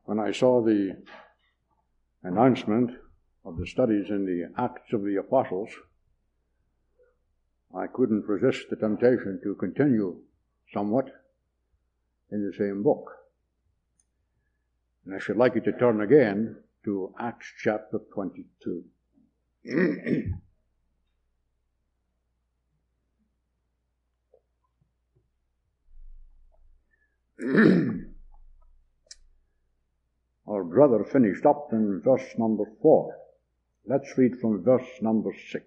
when I saw the announcement of the studies in the Acts of the Apostles, I couldn't resist the temptation to continue somewhat in the same book. And I should like you to turn again to Acts chapter 22. Our brother finished up in verse number 4. Let's read from verse number 6.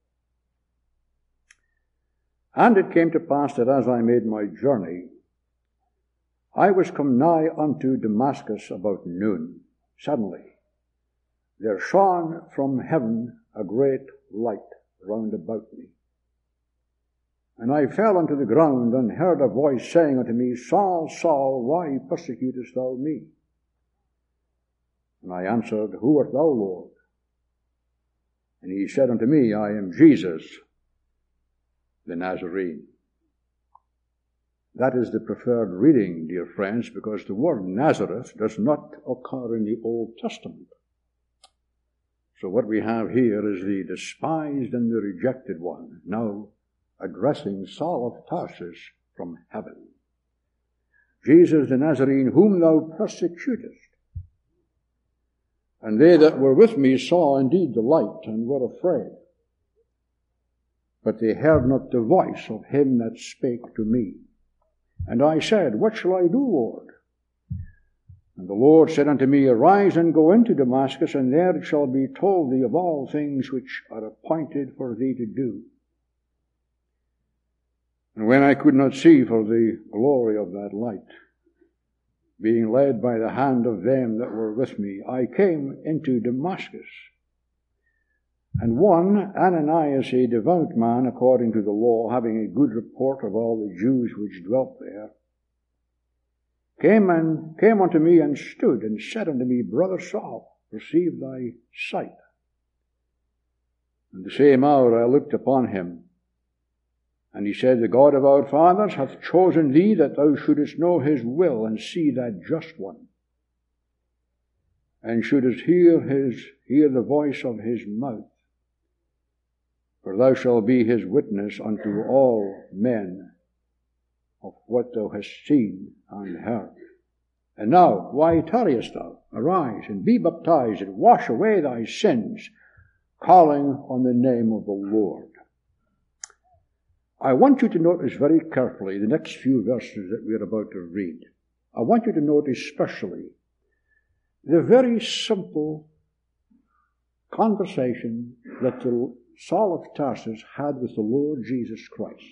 And it came to pass that as I made my journey, I was come nigh unto Damascus about noon. Suddenly there shone from heaven a great light round about me. And I fell unto the ground, and heard a voice saying unto me, Saul, Saul, why persecutest thou me? And I answered, Who art thou, Lord? And he said unto me, I am Jesus, the Nazarene. That is the preferred reading, dear friends, because the word Nazareth does not occur in the Old Testament. So what we have here is the despised and the rejected one, now addressing Saul of Tarsus from heaven. Jesus the Nazarene, whom thou persecutest. And they that were with me saw indeed the light, and were afraid. But they heard not the voice of him that spake to me. And I said, What shall I do, Lord? And the Lord said unto me, Arise and go into Damascus, and there it shall be told thee of all things which are appointed for thee to do. And when I could not see for the glory of that light, being led by the hand of them that were with me, I came into Damascus. And one, Ananias, a devout man according to the law, having a good report of all the Jews which dwelt there, came unto me and stood and said unto me, Brother Saul, receive thy sight. And the same hour I looked upon him, and he said, The God of our fathers hath chosen thee, that thou shouldest know his will, and see that just one, and shouldest hear the voice of his mouth. For thou shalt be his witness unto all men of what thou hast seen and heard. And now, why tarriest thou? Arise, and be baptized, and wash away thy sins, calling on the name of the Lord. I want you to notice very carefully the next few verses that we are about to read. I want you to notice especially the very simple conversation that Saul of Tarsus had with the Lord Jesus Christ.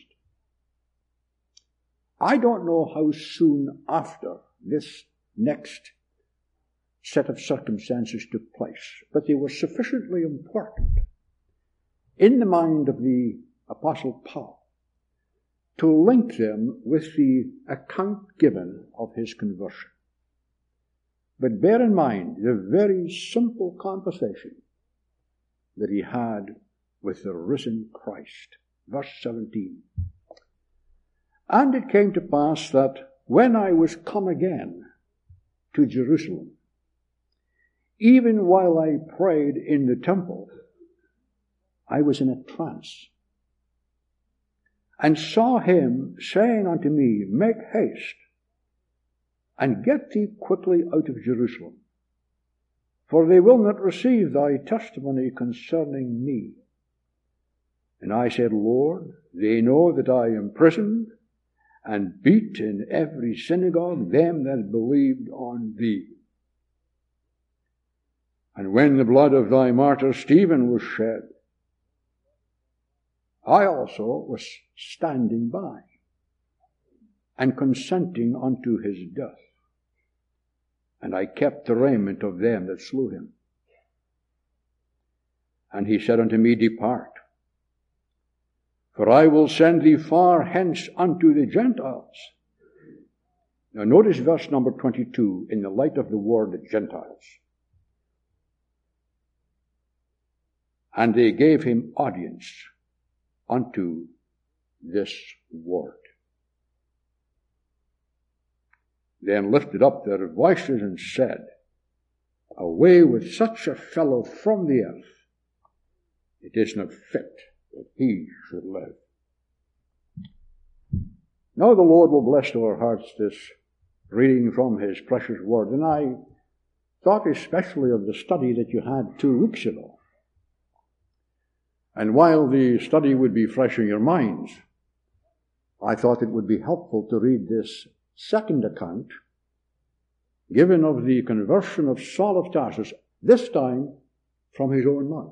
I don't know how soon after this next set of circumstances took place, but they were sufficiently important in the mind of the Apostle Paul to link them with the account given of his conversion. But bear in mind the very simple conversation that he had with the risen Christ. Verse 17. And it came to pass that when I was come again to Jerusalem, even while I prayed in the temple, I was in a trance, and saw him saying unto me, Make haste, and get thee quickly out of Jerusalem, for they will not receive thy testimony concerning me. And I said, Lord, they know that I am imprisoned, and beat in every synagogue them that believed on thee. And when the blood of thy martyr Stephen was shed, I also was standing by, and consenting unto his death. And I kept the raiment of them that slew him. And he said unto me, Depart, for I will send thee far hence unto the Gentiles. Now notice verse number 22 in the light of the word Gentiles. And they gave him audience unto this word. Then lifted up their voices and said, away with such a fellow from the earth, it is not fit that he should live. Now the Lord will bless to our hearts this reading from His precious word. And I thought especially of the study that you had 2 weeks ago. And while the study would be fresh in your minds, I thought it would be helpful to read this second account given of the conversion of Saul of Tarsus, this time from his own mouth.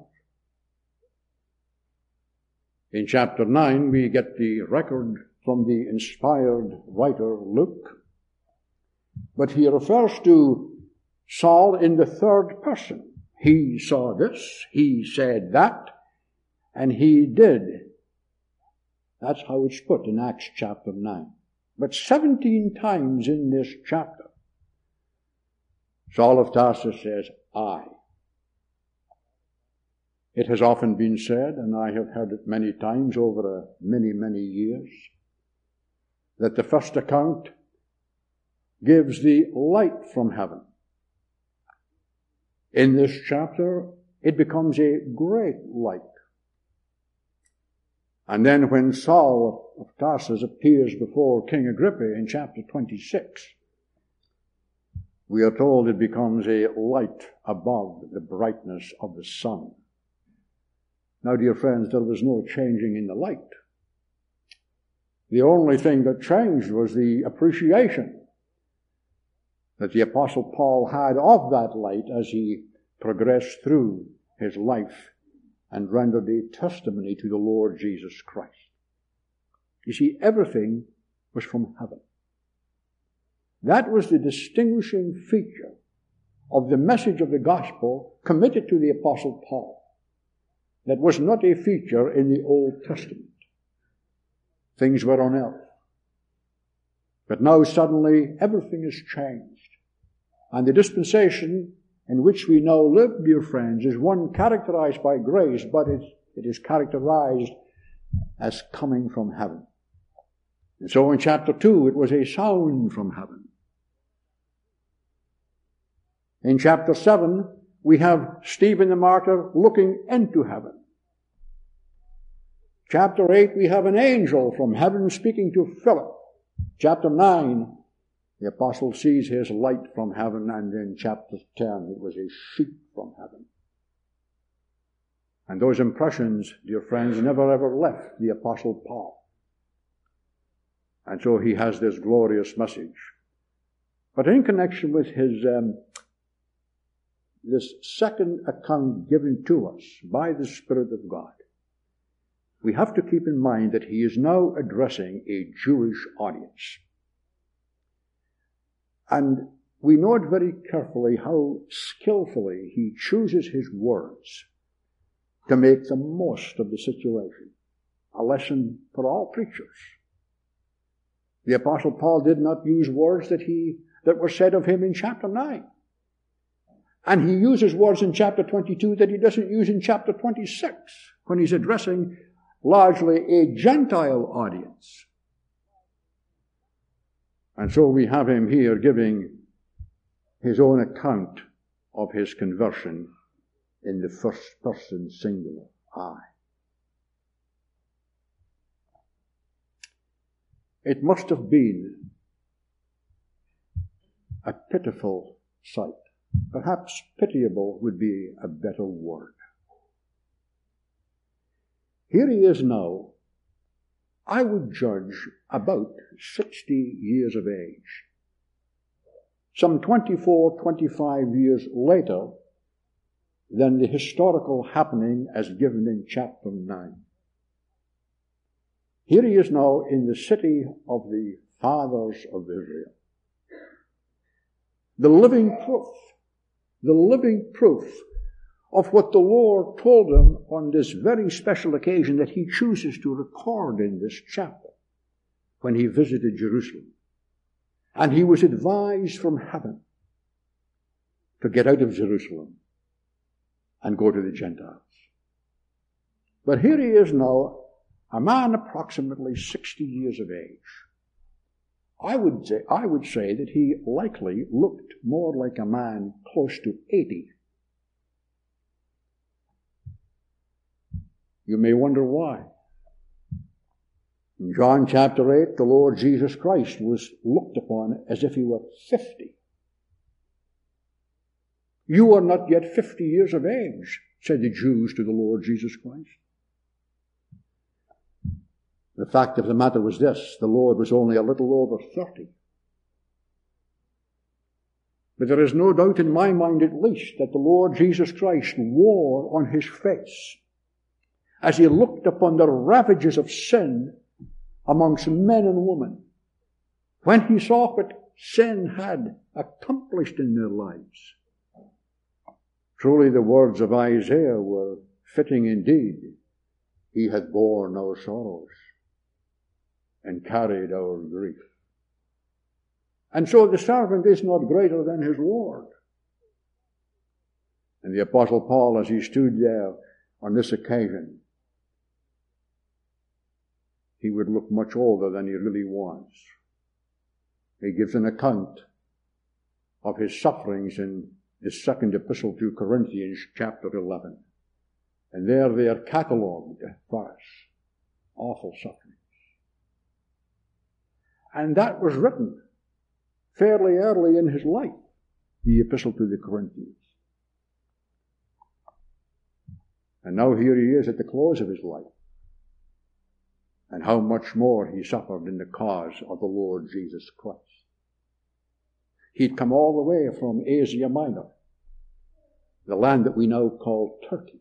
In chapter 9, we get the record from the inspired writer Luke, but he refers to Saul in the third person. He saw this, he said that, and he did. That's how it's put in Acts chapter 9. But 17 times in this chapter, Saul of Tarsus says, I. It has often been said, and I have heard it many times over many, many years, that the first account gives the light from heaven. In this chapter, it becomes a great light. And then when Saul of Tarsus appears before King Agrippa in chapter 26, we are told it becomes a light above the brightness of the sun. Now, dear friends, there was no changing in the light. The only thing that changed was the appreciation that the Apostle Paul had of that light as he progressed through his life and rendered a testimony to the Lord Jesus Christ. You see, everything was from heaven. That was the distinguishing feature of the message of the gospel committed to the Apostle Paul. That was not a feature in the Old Testament. Things were on earth. But now suddenly everything is changed. And the dispensation in which we now live, dear friends, is one characterized by grace, but it is characterized as coming from heaven. And so in chapter 2, it was a sound from heaven. In chapter 7, we have Stephen the martyr looking into heaven. Chapter 8, we have an angel from heaven speaking to Philip. Chapter 9, the apostle sees his light from heaven, and in chapter 10, it was a sheet from heaven. And those impressions, dear friends, never ever left the apostle Paul. And so he has this glorious message. But in connection with his this second account given to us by the Spirit of God, we have to keep in mind that he is now addressing a Jewish audience. And we note very carefully how skillfully he chooses his words to make the most of the situation. A lesson for all preachers. The Apostle Paul did not use words that were said of him in chapter 9. And he uses words in chapter 22 that he doesn't use in chapter 26, when he's addressing largely a Gentile audience. And so we have him here giving his own account of his conversion in the first person singular, I. It must have been a pitiful sight. Perhaps pitiable would be a better word. Here he is now, I would judge about 60 years of age. Some 24, 25 years later than the historical happening as given in chapter 9. Here he is now in the city of the fathers of Israel. The living proof of what the Lord told him on this very special occasion that he chooses to record in this chapter when he visited Jerusalem. And he was advised from heaven to get out of Jerusalem and go to the Gentiles. But here he is now, a man approximately 60 years of age. I would say that he likely looked more like a man close to 80. You may wonder why. In John chapter 8, the Lord Jesus Christ was looked upon as if he were 50. You are not yet 50 years of age, said the Jews to the Lord Jesus Christ. The fact of the matter was this: the Lord was only a little over 30. But there is no doubt in my mind at least that the Lord Jesus Christ wore on his face, as he looked upon the ravages of sin amongst men and women, when he saw what sin had accomplished in their lives. Truly the words of Isaiah were fitting indeed. He hath borne our sorrows and carried our grief. And so the servant is not greater than his Lord. And the Apostle Paul, as he stood there on this occasion, he would look much older than he really was. He gives an account of his sufferings in his second epistle to Corinthians, chapter 11. And there they are catalogued for us. Awful sufferings. And that was written fairly early in his life, the epistle to the Corinthians. And now here he is at the close of his life. And how much more he suffered in the cause of the Lord Jesus Christ. He'd come all the way from Asia Minor, the land that we now call Turkey.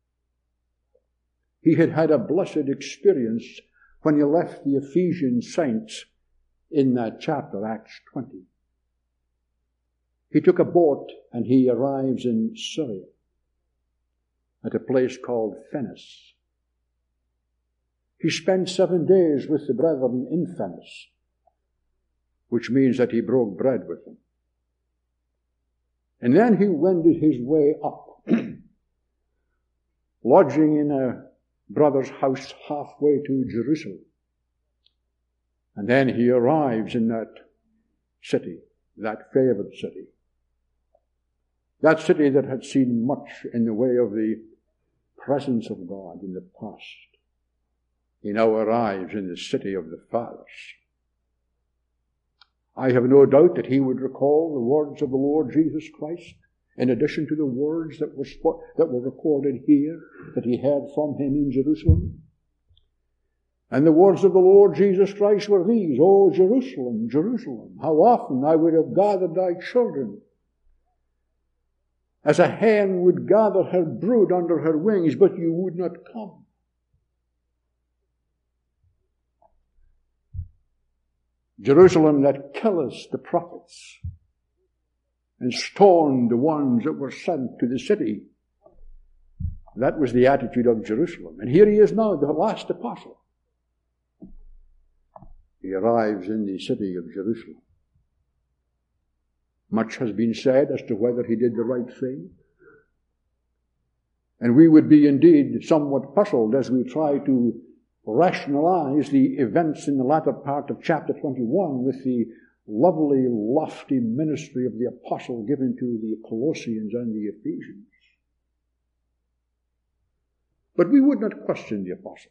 He had had a blessed experience when he left the Ephesian saints in that chapter, Acts 20. He took a boat and he arrives in Syria at a place called Phoenice. He spent 7 days with the brethren in Phoenice, which means that he broke bread with them. And then he wended his way up, lodging in a brother's house halfway to Jerusalem. And then he arrives in that city, that favored city. That city that had seen much in the way of the presence of God in the past. He now arrives in the city of the fathers. I have no doubt that he would recall the words of the Lord Jesus Christ, in addition to the words that were recorded here, that he heard from him in Jerusalem. And the words of the Lord Jesus Christ were these: "O Jerusalem, Jerusalem, how often I would have gathered thy children, as a hen would gather her brood under her wings, but you would not come." Jerusalem that killeth the prophets and stoned the ones that were sent to the city. That was the attitude of Jerusalem. And here he is now, the last apostle. He arrives in the city of Jerusalem. Much has been said as to whether he did the right thing. And we would be indeed somewhat puzzled as we try to rationalize the events in the latter part of chapter 21 with the lovely, lofty ministry of the apostle given to the Colossians and the Ephesians. But we would not question the apostle.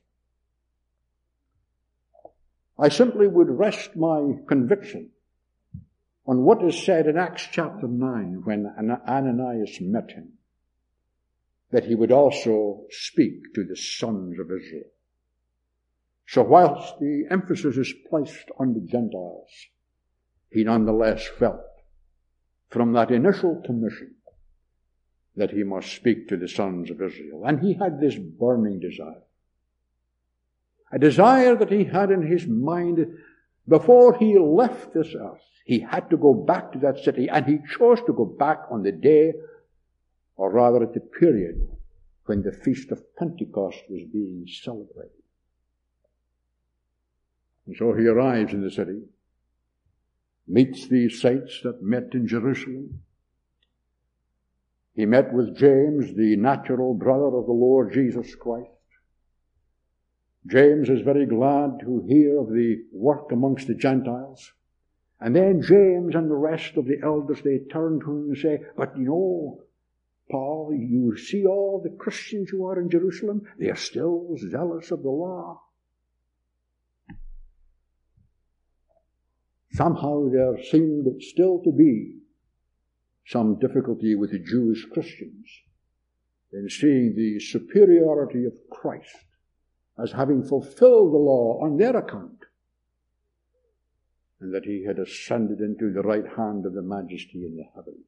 I simply would rest my conviction on what is said in Acts chapter 9 when Ananias met him, that he would also speak to the sons of Israel. So whilst the emphasis is placed on the Gentiles, he nonetheless felt from that initial commission that he must speak to the sons of Israel. And he had this burning desire. A desire that he had in his mind before he left this earth. He had to go back to that city, and he chose to go back on the day, or rather at the period, when the Feast of Pentecost was being celebrated. And so he arrives in the city, meets these saints that met in Jerusalem. He met with James, the natural brother of the Lord Jesus Christ. James is very glad to hear of the work amongst the Gentiles. And then James and the rest of the elders, they turn to him and say, but you know, Paul, you see all the Christians who are in Jerusalem, they are still zealous of the law. Somehow there seemed still to be some difficulty with the Jewish Christians in seeing the superiority of Christ as having fulfilled the law on their account, and that he had ascended into the right hand of the Majesty in the heavens.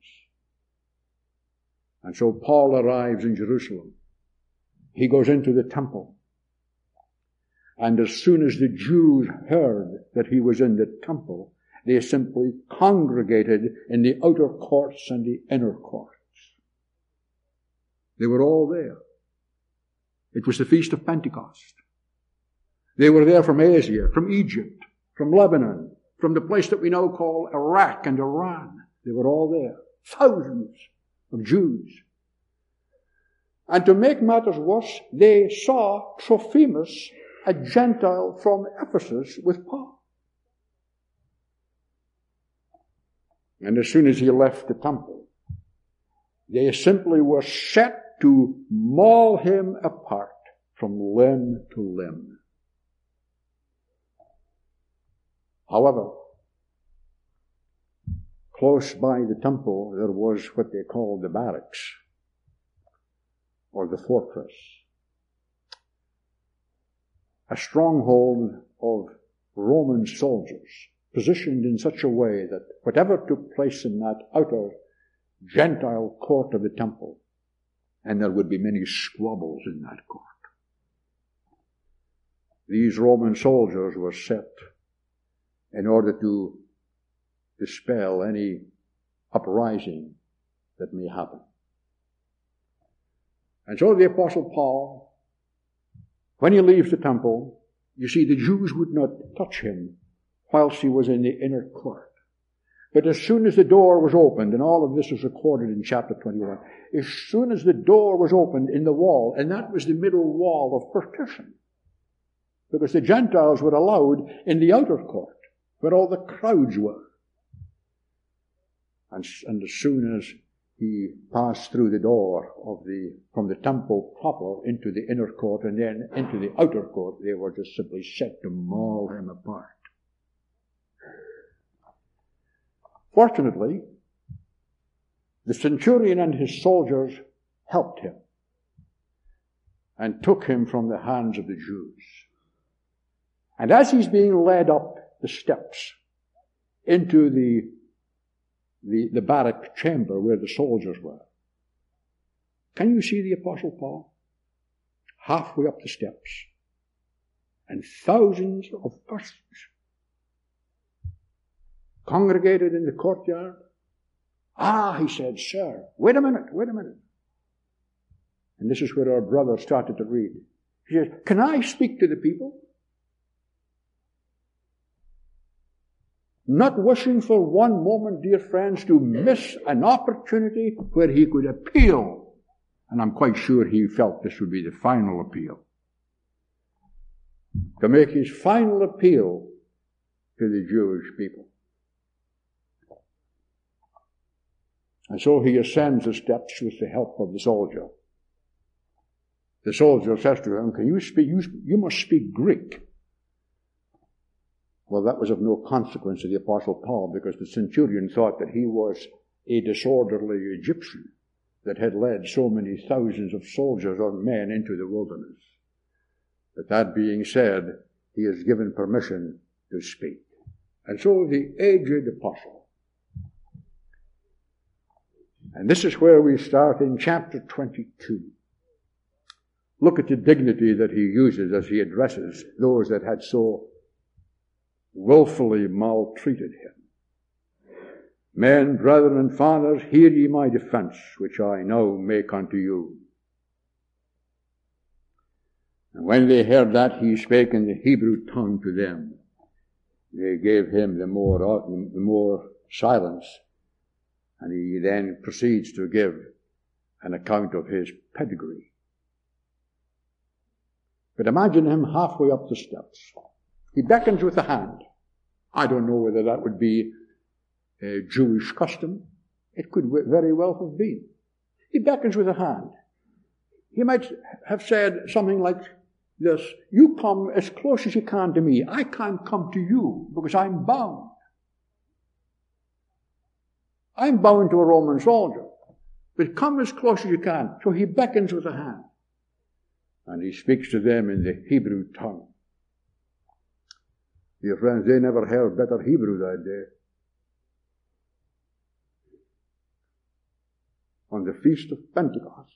And so Paul arrives in Jerusalem. He goes into the temple. And as soon as the Jews heard that he was in the temple, they simply congregated in the outer courts and the inner courts. They were all there. It was the Feast of Pentecost. They were there from Asia, from Egypt, from Lebanon, from the place that we now call Iraq and Iran. They were all there. Thousands of Jews. And to make matters worse, they saw Trophimus, a Gentile from Ephesus, with Paul. And as soon as he left the temple, they simply were set to maul him apart from limb to limb. However, close by the temple there was what they called the barracks, or the fortress, a stronghold of Roman soldiers, positioned in such a way that whatever took place in that outer Gentile court of the temple, and there would be many squabbles in that court, these Roman soldiers were set in order to dispel any uprising that may happen. And so the Apostle Paul, when he leaves the temple, you see, the Jews would not touch him whilst he was in the inner court. But as soon as the door was opened, and all of this is recorded in chapter 21, as soon as the door was opened in the wall, and that was the middle wall of partition, because the Gentiles were allowed in the outer court, where all the crowds were. And as soon as he passed through the door from the temple proper into the inner court and then into the outer court, they were just simply set to maul him apart. Fortunately, the centurion and his soldiers helped him and took him from the hands of the Jews. And as he's being led up the steps into the barrack chamber where the soldiers were, can you see the Apostle Paul? Halfway up the steps, and thousands of persons congregated in the courtyard. He said, sir, wait a minute. And this is where our brother started to read. He said, can I speak to the people? Not wishing for one moment, dear friends, to miss an opportunity where he could appeal. And I'm quite sure he felt this would be the final appeal. To make his final appeal to the Jewish people. And so he ascends the steps with the help of the soldier. The soldier says to him, can you speak? You must speak Greek. Well, that was of no consequence to the Apostle Paul, because the centurion thought that he was a disorderly Egyptian that had led so many thousands of soldiers or men into the wilderness. But that being said, he is given permission to speak. And so the aged apostle, and this is where we start in chapter 22. Look at the dignity that he uses as he addresses those that had so willfully maltreated him. Men, brethren, and fathers, hear ye my defense, which I now make unto you. And when they heard that, he spake in the Hebrew tongue to them. They gave him the more silence, and he then proceeds to give an account of his pedigree. But imagine him halfway up the steps. He beckons with the hand. I don't know whether that would be a Jewish custom. It could very well have been. He beckons with a hand. He might have said something like this: you come as close as you can to me. I can't come to you because I'm bound. I'm bound to a Roman soldier. But come as close as you can. So he beckons with a hand. And he speaks to them in the Hebrew tongue. Dear friends, they never heard better Hebrew that day. On the Feast of Pentecost.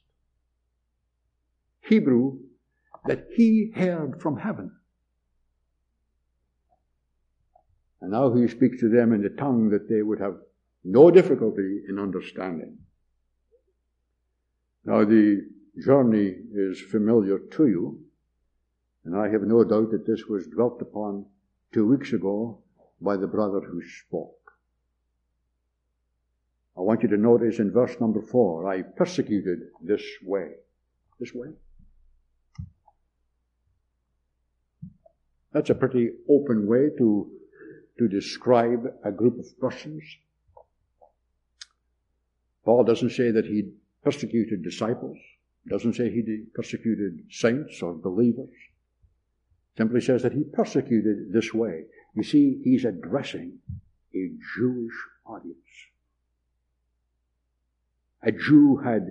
Hebrew that he heard from heaven. And now he speaks to them in the tongue that they would have no difficulty in understanding. Now the journey is familiar to you, and I have no doubt that this was dwelt upon 2 weeks ago by the brother who spoke. I want you to notice in verse number 4, I persecuted this way. This way? That's a pretty open way to describe a group of persons. Paul doesn't say that he persecuted disciples. Doesn't say he persecuted saints or believers. Simply says that he persecuted this way. You see, he's addressing a Jewish audience. A Jew had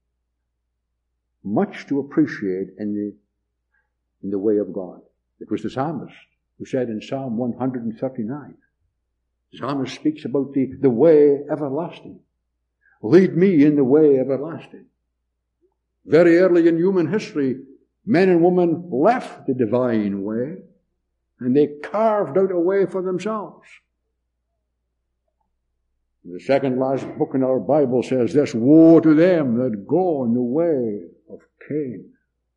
much to appreciate in the way of God. It was the psalmist who said in Psalm 139, the psalmist speaks about the way everlasting. Lead me in the way everlasting. Very early in human history, men and women left the divine way, and they carved out a way for themselves. The second last book in our Bible says this: woe to them that go in the way of Cain.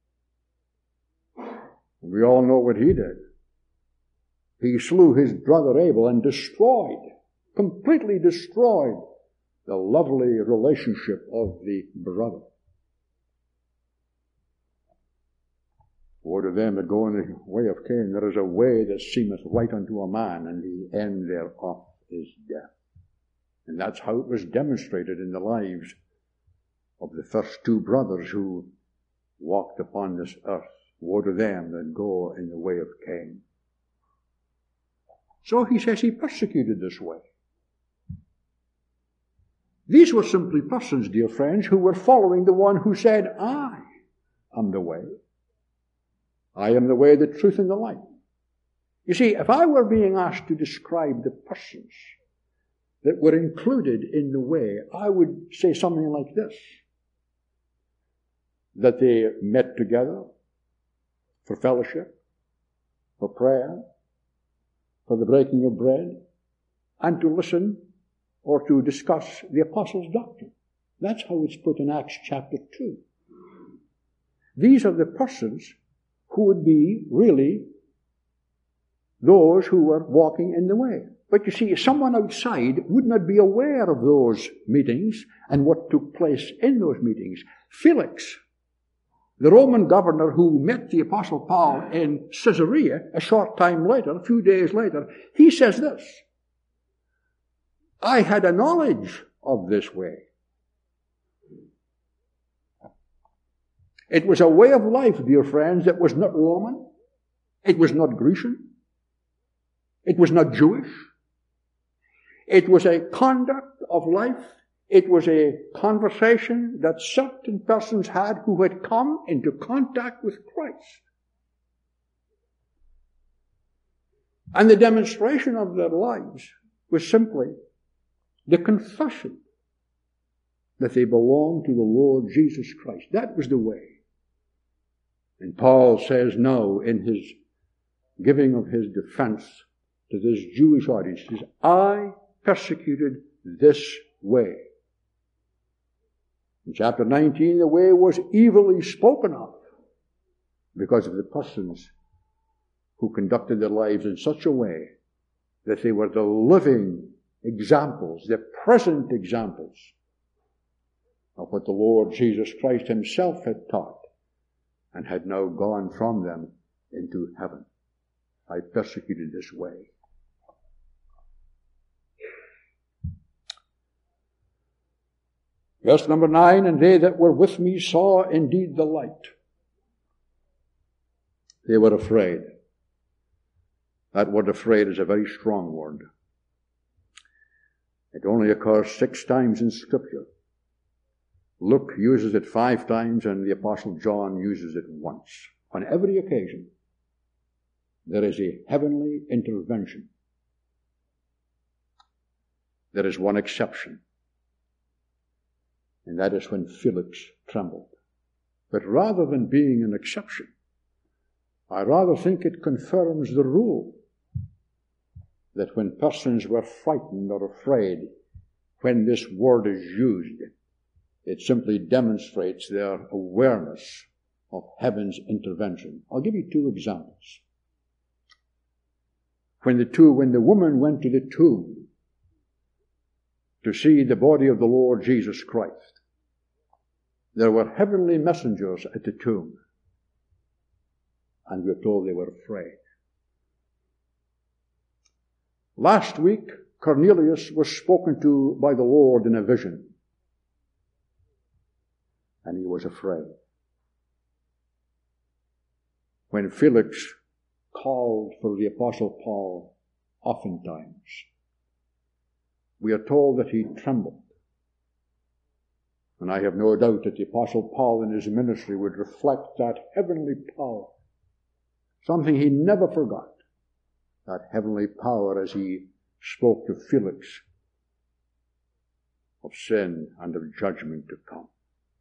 We all know what he did. He slew his brother Abel and completely destroyed the lovely relationship of the brother. Woe to them that go in the way of Cain. There is a way that seemeth right unto a man, and the end thereof is death. And that's how it was demonstrated in the lives of the first 2 brothers who walked upon this earth. Woe to them that go in the way of Cain. So he says he persecuted this way. These were simply persons, dear friends, who were following the one who said, I am the way. I am the way, the truth, and the life. You see, if I were being asked to describe the persons that were included in the way, I would say something like this: that they met together for fellowship, for prayer, for the breaking of bread, and to listen or to discuss the apostles' doctrine. That's how it's put in Acts chapter 2. These are the persons who would be really those who were walking in the way. But you see, someone outside would not be aware of those meetings and what took place in those meetings. Felix, the Roman governor who met the Apostle Paul in Caesarea a short time later, a few days later, he says this: I had a knowledge of this way. It was a way of life, dear friends, that was not Roman. It was not Grecian. It was not Jewish. It was a conduct of life. It was a conversation that certain persons had who had come into contact with Christ. And the demonstration of their lives was simply the confession that they belonged to the Lord Jesus Christ. That was the way. And Paul says now, in his giving of his defense to this Jewish audience, he says, I persecuted this way. In chapter 19, the way was evilly spoken of because of the persons who conducted their lives in such a way that they were the living examples, the present examples of what the Lord Jesus Christ himself had taught and had now gone from them into heaven. I persecuted this way. Verse number 9, and they that were with me saw indeed the light. They were afraid. That word afraid is a very strong word. It only occurs 6 times in Scripture. Luke uses it 5 times, and the Apostle John uses it once. On every occasion, there is a heavenly intervention. There is one exception, and that is when Felix trembled. But rather than being an exception, I rather think it confirms the rule that when persons were frightened or afraid, when this word is used, it simply demonstrates their awareness of heaven's intervention. I'll give you 2 examples. When the woman went to the tomb to see the body of the Lord Jesus Christ, there were heavenly messengers at the tomb, and we're told they were afraid. Last week, Cornelius was spoken to by the Lord in a vision, and he was afraid. When Felix called for the Apostle Paul, oftentimes, we are told that he trembled. And I have no doubt that the Apostle Paul in his ministry would reflect that heavenly power, something he never forgot, that heavenly power as he spoke to Felix of sin and of judgment to come.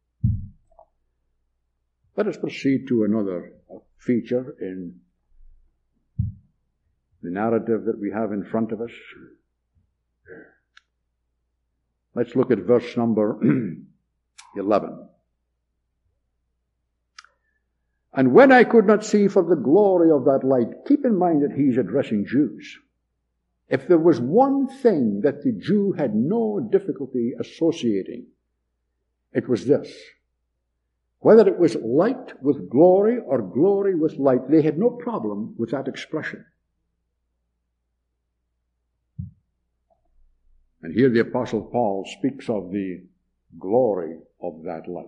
Let us proceed to another feature in the narrative that we have in front of us. Let's look at verse number 11. And when I could not see for the glory of that light, keep in mind that he's addressing Jews. If there was one thing that the Jew had no difficulty associating, it was this. Whether it was light with glory or glory with light, they had no problem with that expression. And here the Apostle Paul speaks of the glory of that light.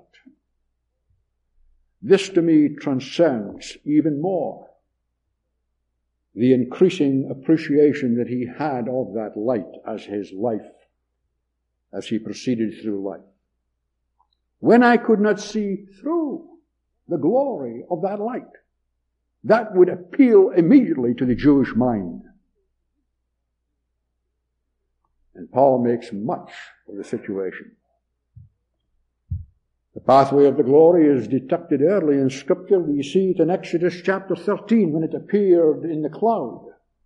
This to me transcends even more the increasing appreciation that he had of that light as his life, as he proceeded through life. When I could not see through the glory of that light, that would appeal immediately to the Jewish mind. And Paul makes much of the situation. The pathway of the glory is detected early in Scripture. We see it in Exodus chapter 13 when it appeared in the cloud.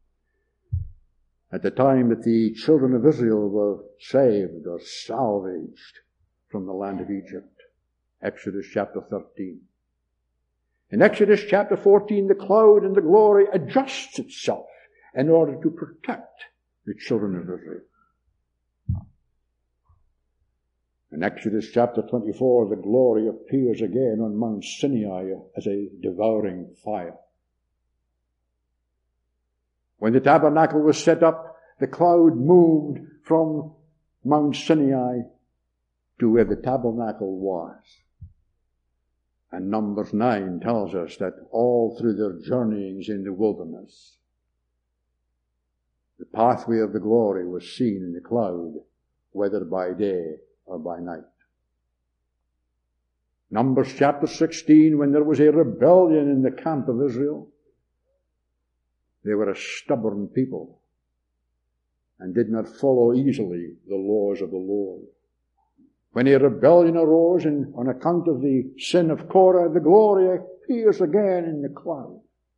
At the time that the children of Israel were saved or salvaged from the land of Egypt. Exodus chapter 13. In Exodus chapter 14, the cloud and the glory adjusts itself in order to protect the children of Israel. In Exodus chapter 24, the glory appears again on Mount Sinai as a devouring fire. When the tabernacle was set up, the cloud moved from Mount Sinai to where the tabernacle was. And Numbers 9 tells us that all through their journeyings in the wilderness, the pathway of the glory was seen in the cloud, whether by day or by night. Numbers chapter 16, when there was a rebellion in the camp of Israel, they were a stubborn people and did not follow easily the laws of the Lord. When a rebellion arose on account of the sin of Korah, the glory appears again in the cloud.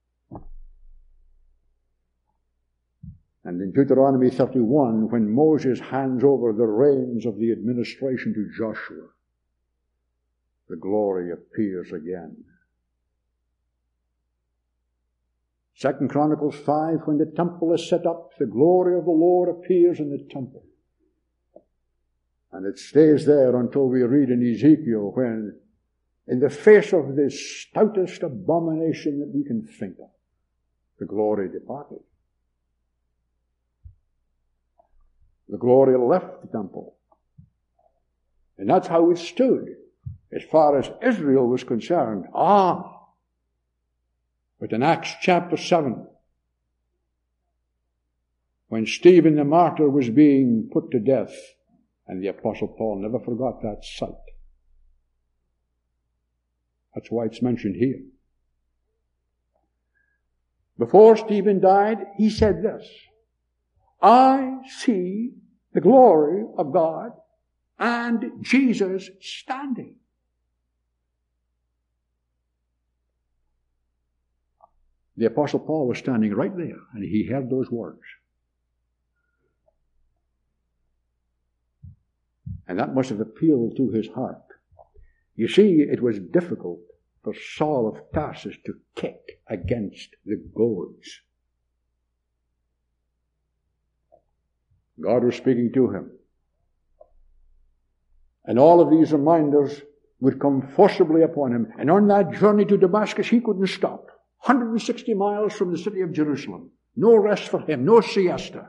And in Deuteronomy 31, when Moses hands over the reins of the administration to Joshua, the glory appears again. 2 Chronicles 5, when the temple is set up, the glory of the Lord appears in the temple. And it stays there until we read in Ezekiel when, in the face of the stoutest abomination that we can think of, the glory departed. The glory left the temple. And that's how it stood, as far as Israel was concerned. But in Acts chapter 7, when Stephen the martyr was being put to death, and the Apostle Paul never forgot that sight. That's why it's mentioned here. Before Stephen died, he said this, I see the glory of God and Jesus standing. The Apostle Paul was standing right there, and he heard those words. And that must have appealed to his heart. You see, it was difficult for Saul of Tarsus to kick against the goads. God was speaking to him. And all of these reminders would come forcibly upon him. And on that journey to Damascus, he couldn't stop. 160 miles from the city of Jerusalem. No rest for him, no siesta.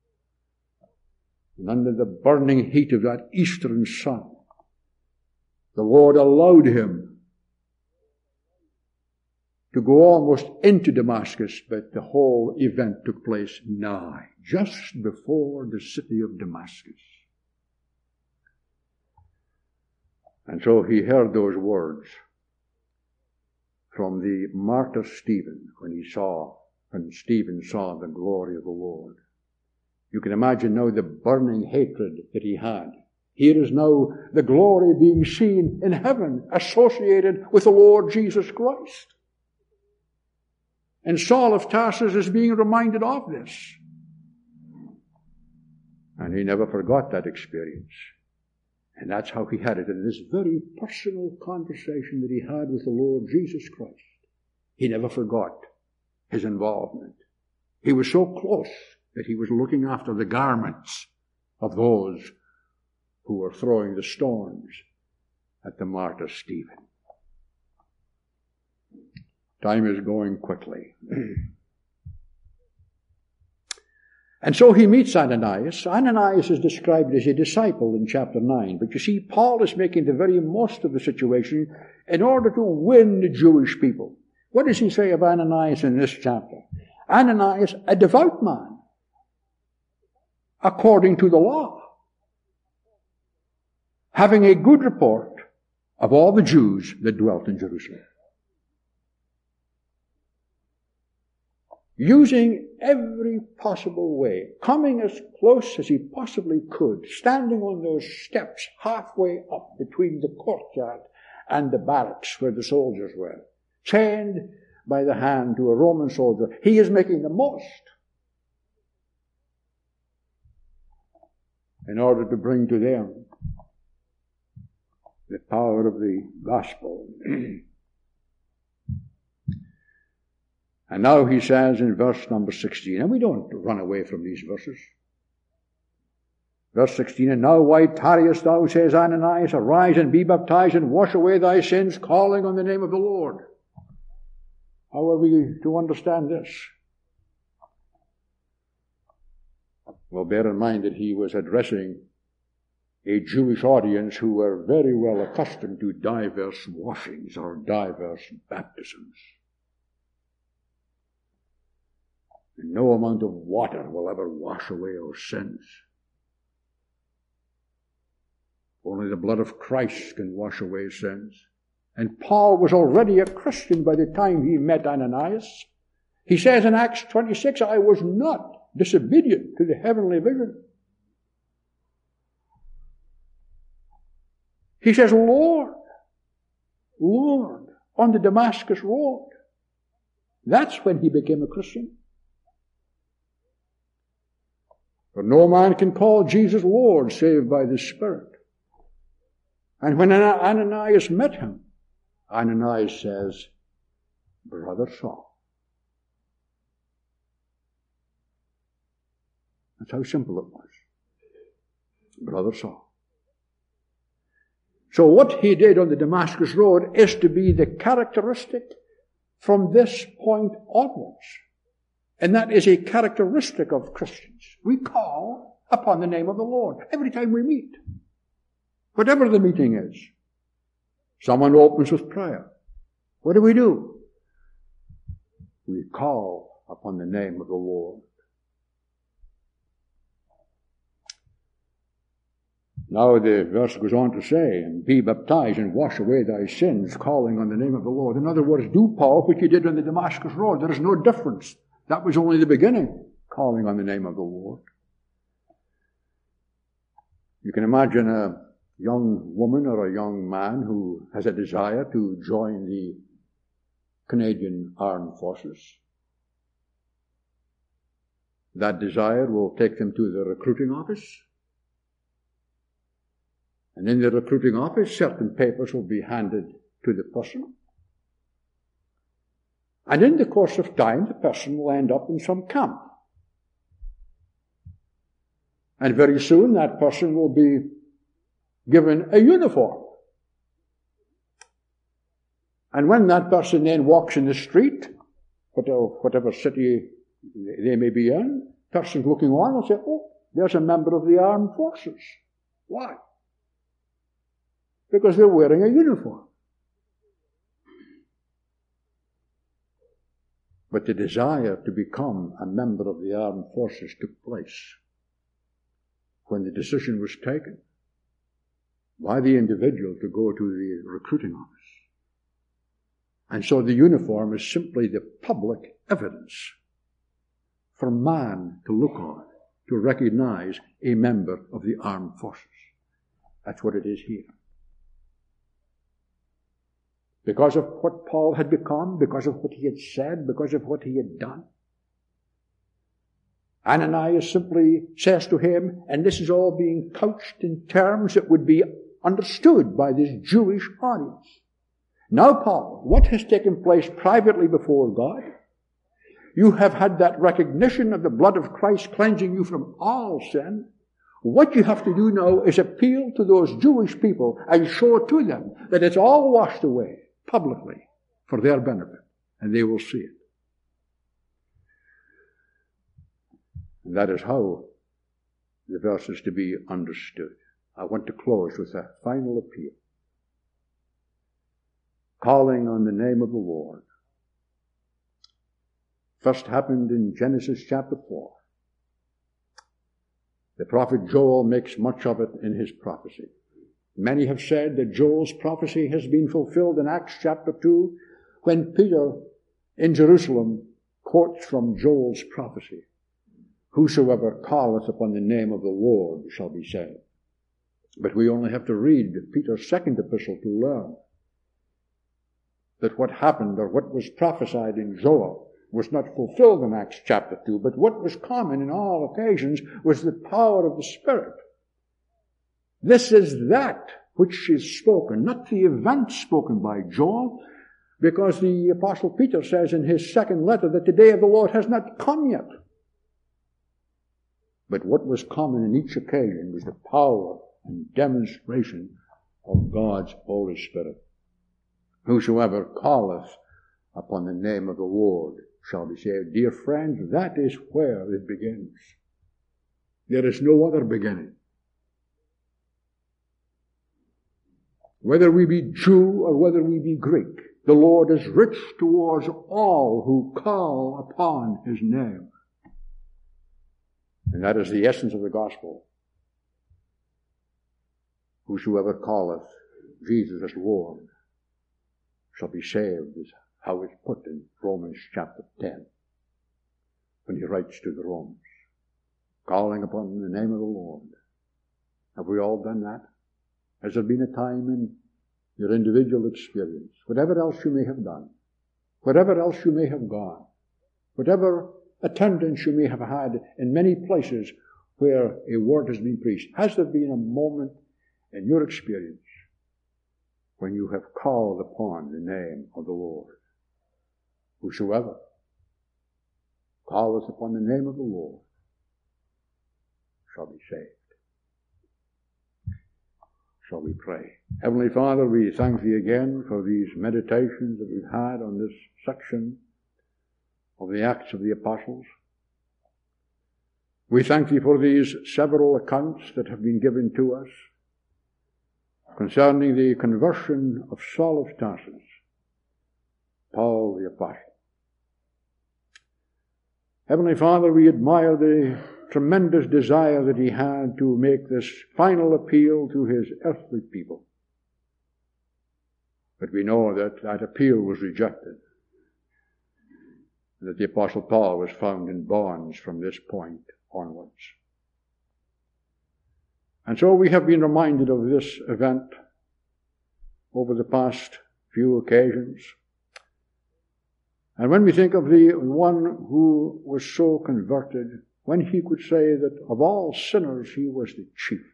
And under the burning heat of that eastern sun, the Lord allowed him to go almost into Damascus, but the whole event took place nigh, just before the city of Damascus. And so he heard those words from the martyr Stephen when Stephen saw the glory of the Lord. You can imagine now the burning hatred that he had. Here is now the glory being seen in heaven, associated with the Lord Jesus Christ. And Saul of Tarsus is being reminded of this. And he never forgot that experience. And that's how he had it in this very personal conversation that he had with the Lord Jesus Christ. He never forgot his involvement. He was so close that he was looking after the garments of those who were throwing the stones at the martyr Stephen. Time is going quickly. And so he meets Ananias. Ananias is described as a disciple in chapter 9. But you see, Paul is making the very most of the situation in order to win the Jewish people. What does he say of Ananias in this chapter? Ananias, a devout man, according to the law, having a good report of all the Jews that dwelt in Jerusalem. Using every possible way, coming as close as he possibly could, standing on those steps halfway up between the courtyard and the barracks where the soldiers were, chained by the hand to a Roman soldier. He is making the most in order to bring to them the power of the gospel. And now he says in verse number 16, and we don't run away from these verses. Verse 16, and now why tarriest thou, says Ananias, arise and be baptized and wash away thy sins, calling on the name of the Lord. How are we to understand this? Well, bear in mind that he was addressing a Jewish audience who were very well accustomed to diverse washings or diverse baptisms. And no amount of water will ever wash away our sins. Only the blood of Christ can wash away sins. And Paul was already a Christian by the time he met Ananias. He says in Acts 26, I was not disobedient to the heavenly vision. He says, Lord, Lord, on the Damascus road. That's when he became a Christian. For no man can call Jesus Lord save by the Spirit. And when Ananias met him, Ananias says, Brother Saul. That's how simple it was. Brother Saul. So what he did on the Damascus road is to be the characteristic from this point onwards. And that is a characteristic of Christians. We call upon the name of the Lord every time we meet. Whatever the meeting is. Someone opens with prayer. What do? We call upon the name of the Lord. Now the verse goes on to say, and be baptized and wash away thy sins, calling on the name of the Lord. In other words, do, Paul, what you did on the Damascus road. There is no difference. That was only the beginning, calling on the name of the Lord. You can imagine a young woman or a young man who has a desire to join the Canadian Armed Forces. That desire will take them to the recruiting office. And in the recruiting office, certain papers will be handed to the person. And in the course of time, the person will end up in some camp. And very soon, that person will be given a uniform. And when that person then walks in the street, whatever city they may be in, persons looking on will say, oh, there's a member of the armed forces. Why? Because they're wearing a uniform. But the desire to become a member of the armed forces took place when the decision was taken by the individual to go to the recruiting office. And so the uniform is simply the public evidence for man to look on, to recognize a member of the armed forces. That's what it is here. Because of what Paul had become, because of what he had said, because of what he had done. Ananias simply says to him, and this is all being couched in terms that would be understood by this Jewish audience. Now, Paul, what has taken place privately before God? You have had that recognition of the blood of Christ cleansing you from all sin. What you have to do now is appeal to those Jewish people and show to them that it's all washed away publicly for their benefit, and they will see it. And that is how the verse is to be understood. I want to close with a final appeal. Calling on the name of the Lord. First happened in Genesis chapter 4. The prophet Joel makes much of it in his prophecy. Many have said that Joel's prophecy has been fulfilled in Acts chapter 2 when Peter in Jerusalem quotes from Joel's prophecy. Whosoever calleth upon the name of the Lord shall be saved. But we only have to read Peter's second epistle to learn that what happened or what was prophesied in Joel was not fulfilled in Acts chapter 2, but what was common in all occasions was the power of the Spirit. This is that which is spoken, not the event spoken by Joel, because the Apostle Peter says in his second letter that the day of the Lord has not come yet. But what was common in each occasion was the power and demonstration of God's Holy Spirit. Whosoever calleth upon the name of the Lord shall be saved. Dear friends, that is where it begins. There is no other beginning. Whether we be Jew or whether we be Greek, the Lord is rich towards all who call upon his name. And that is the essence of the gospel. Whosoever calleth Jesus as Lord shall be saved, is how it's put in Romans chapter 10, when he writes to the Romans, calling upon the name of the Lord. Have we all done that? Has there been a time in your individual experience, whatever else you may have done, wherever else you may have gone, whatever attendance you may have had in many places where a word has been preached, has there been a moment in your experience when you have called upon the name of the Lord? Whosoever calleth upon the name of the Lord shall be saved. Shall we pray? Heavenly Father, we thank Thee again for these meditations that we've had on this section of the Acts of the Apostles. We thank Thee for these several accounts that have been given to us concerning the conversion of Saul of Tarsus, Paul the Apostle. Heavenly Father, we admire the tremendous desire that he had to make this final appeal to his earthly people. But we know that that appeal was rejected, and that the Apostle Paul was found in bonds from this point onwards. And so we have been reminded of this event over the past few occasions. And when we think of the one who was so converted, when he could say that of all sinners he was the chief,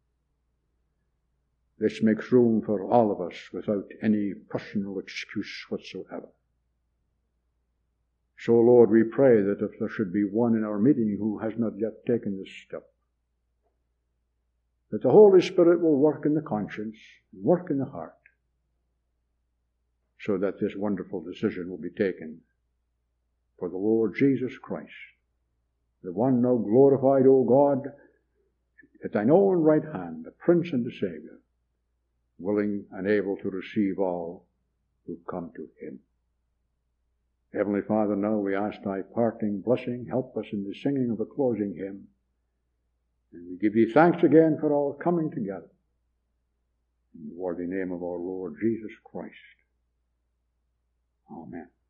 this makes room for all of us without any personal excuse whatsoever. So, Lord, we pray that if there should be one in our meeting who has not yet taken this step, that the Holy Spirit will work in the conscience, work in the heart, so that this wonderful decision will be taken for the Lord Jesus Christ, the one now glorified, O God, at thine own right hand, the Prince and the Saviour, willing and able to receive all who come to him. Heavenly Father, now we ask thy parting blessing. Help us in the singing of the closing hymn. And we give thee thanks again for all coming together. In the worthy name of our Lord Jesus Christ. Amen.